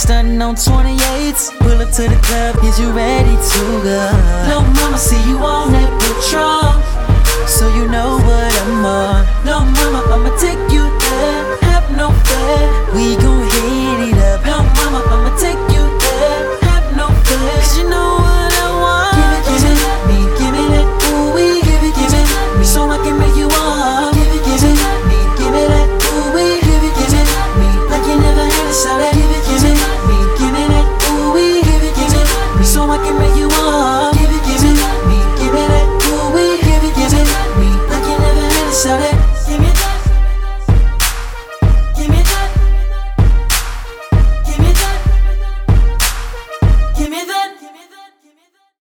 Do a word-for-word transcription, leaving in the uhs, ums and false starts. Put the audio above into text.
stunting on twenty-eights. Pull up to the club, is you ready to go? Little mama, see you on that Patron.